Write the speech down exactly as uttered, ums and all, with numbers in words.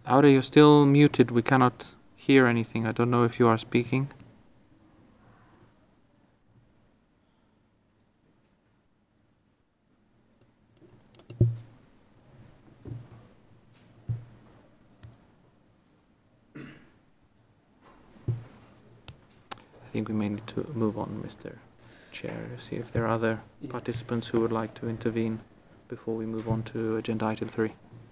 Aude, you're still muted. We cannot hear anything. I don't know if you are speaking. I think we may need to move on, Mister Chair, to see if there are other Yeah. participants who would like to intervene before we move on to agenda item three.